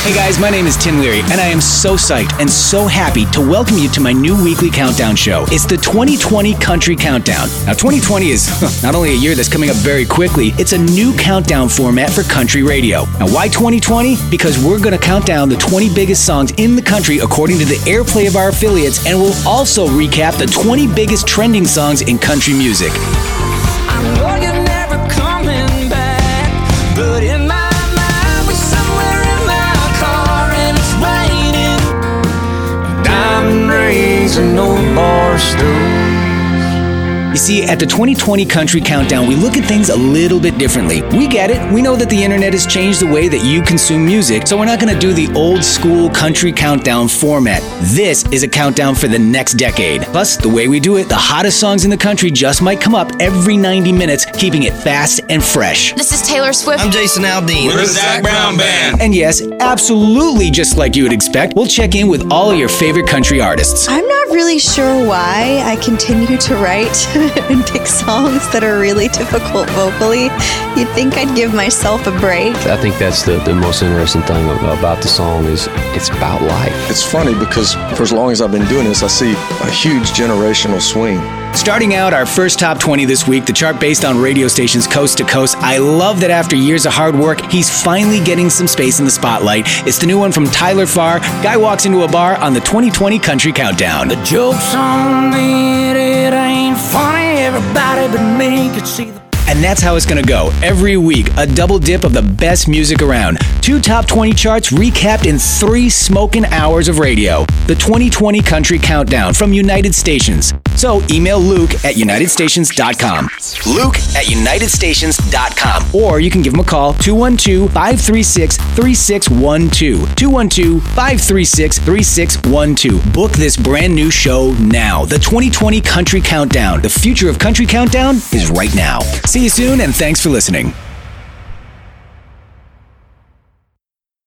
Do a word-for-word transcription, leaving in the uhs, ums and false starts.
Hey guys, my name is Tim Leary, and I am so psyched and so happy to welcome you to my new weekly countdown show. It's the twenty twenty Country Countdown. Now, twenty twenty is not only a year that's coming up very quickly, it's a new countdown format for country radio. Now, why twenty twenty? Because we're going to count down the twenty biggest songs in the country according to the airplay of our affiliates, and we'll also recap the twenty biggest trending songs in country music. I know you're never coming back, but in my mind, we're somewhere in my car and it's raining. Diamond rings and no bar stools. You see, at the twenty twenty Country Countdown, we look at things a little bit differently. We get it. We know that the internet has changed the way that you consume music, so we're not going to do the old school Country Countdown format. This is a countdown for the next decade. Plus, the way we do it, the hottest songs in the country just might come up every ninety minutes, keeping it fast and fresh. This is Taylor Swift. I'm Jason Aldean. We're the Zac Brown Band. And yes, absolutely just like you would expect, we'll check in with all of your favorite country artists. I'm not really sure why I continue to write and pick songs that are really difficult vocally. You'd think I'd give myself a break. I think that's the, the most interesting thing about the song is it's about life. It's funny because for as long as I've been doing this, I see a huge generational swing. Starting out our first top twenty this week, the chart based on radio stations coast to coast. I love that after years of hard work, he's finally getting some space in the spotlight. It's the new one from Tyler Farr. Guy walks into a bar on the twenty twenty Country Countdown. The joke's on me, it ain't funny. Everybody but me could see the... And that's how it's going to go. Every week, a double dip of the best music around. Two top twenty charts recapped in three smoking hours of radio. The twenty twenty Country Countdown from United Stations. So email Luke at united stations dot com. Luke at united stations dot com. Or you can give him a call, two one two, five three six, three six one two. two one two, five three six, three six one two. Book this brand new show now. The twenty twenty Country Countdown. The future of Country Countdown is right now. See you soon, and thanks for listening.